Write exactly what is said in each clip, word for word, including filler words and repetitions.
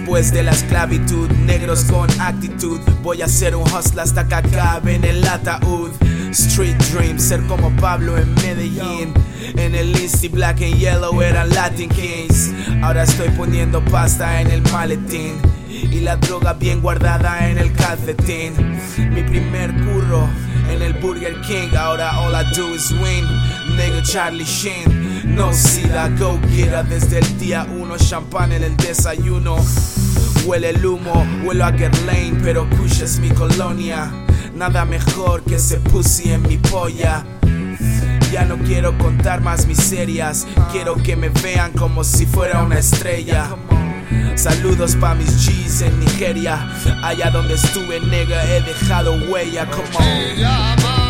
Después de la esclavitud, negros con actitud. Voy a ser un hustler hasta que acabe en el ataúd. Street dream, ser como Pablo en Medellín. En el Insti black and yellow eran Latin Kings. Ahora estoy poniendo pasta en el maletín y la droga bien guardada en el calcetín. Mi primer curro en el Burger King. Ahora all I do is win. Nigga Charlie Sheen. No sida, go getter desde el día uno. Champán en el desayuno. Huele el humo, huelo a Guerlain, pero Kush es mi colonia. Nada mejor que ese pussy en mi polla. Ya no quiero contar más miserias. Quiero que me vean como si fuera una estrella. Saludos pa' mis G's en Nigeria. Allá donde estuve, nigga, he dejado huella. Come on.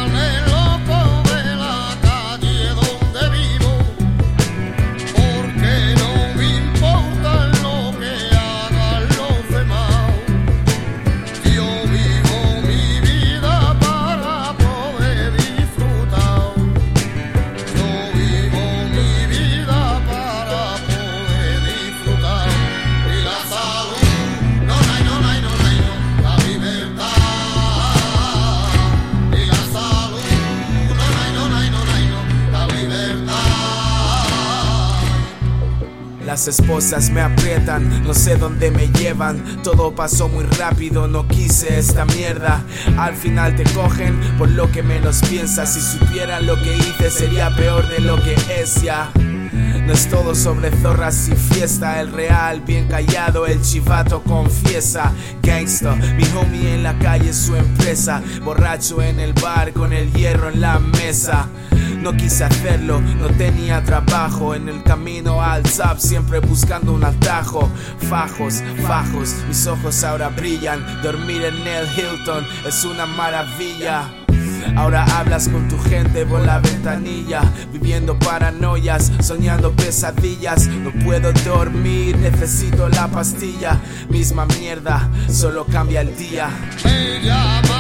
Las esposas me aprietan, no sé dónde me llevan. Todo pasó muy rápido, no quise esta mierda. Al final te cogen por lo que menos piensas. Si supieran lo que hice sería peor de lo que es ya. No es todo sobre zorras y fiesta. El real bien callado, el chivato confiesa. Gangsta, mi homie en la calle, su empresa. Borracho en el bar con el hierro en la mesa. No quise hacerlo, no tenía trabajo. En el camino al top siempre buscando un atajo. Fajos, fajos, mis ojos ahora brillan. Dormir en el Hilton es una maravilla. Ahora hablas con tu gente por la ventanilla, viviendo paranoias, soñando pesadillas. No puedo dormir, necesito la pastilla. Misma mierda, solo cambia el día. Me llama